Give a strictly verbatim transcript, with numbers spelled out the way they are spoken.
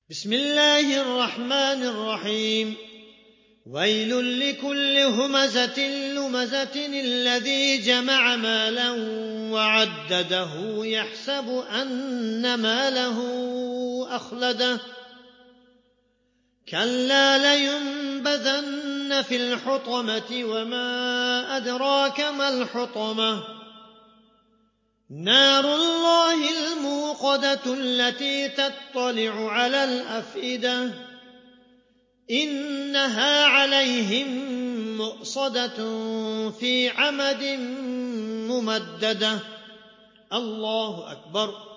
بسم الله الرحمن الرحيم ويل لكل همزة لمزة الذي جمع مالا وعدده يحسب أن ماله أخلده كلا لينبذن في الحطمة وما أدراك ما الحطمة نار الله الموقدة التي تطلع على الأفئدة إنها عليهم مؤصدة في عمد ممددة الله أكبر.